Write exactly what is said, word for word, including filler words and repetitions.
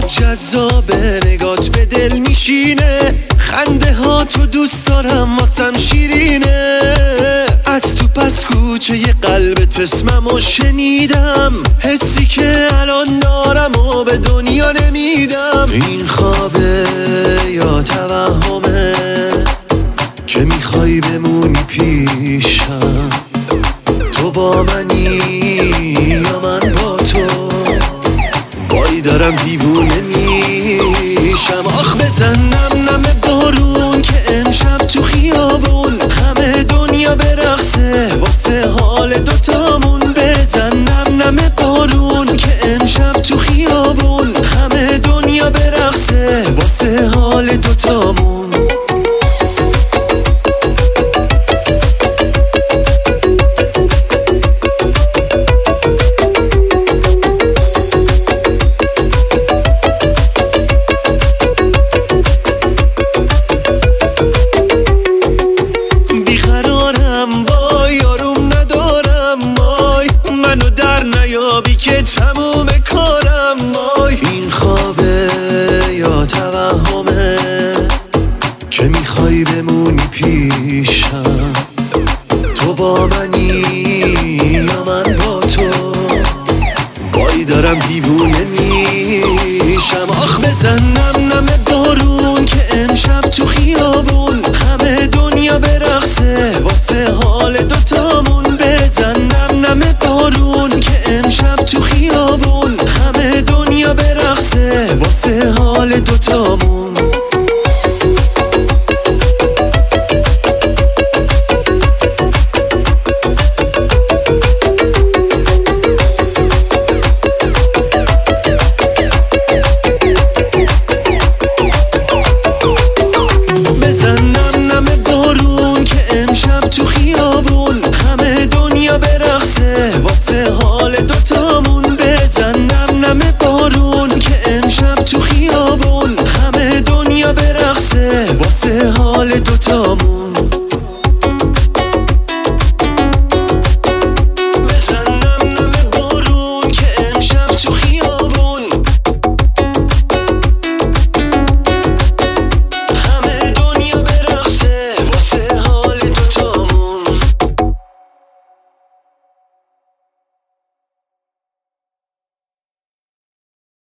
جذابه، نگات به دل میشینه، خنده ها تو دوست دارم واسم شیرینه. از تو پس کوچه ی قلبت اسممو شنیدم، حسی که الان دارم و به دنیا نمیدم. این خوابه یا توهمه که میخوای بمونی پیشم؟ تو با منی یا من با تو؟ وای دارم دیوونه میشم. آخ بزن نم نم بارون که امشب تو خیابون همه دنیا برقصه واسه حال دوتامون. بزن نم نم بارون که امشب تو خیابون همه دنیا برقصه واسه حال دوتامون. که تموم کارم وای. این خوابه یا توهمه که میخوای بمونی پیشم؟ تو با منی یا من با تو؟ وای دارم دیوونه میشم. آخ بزنم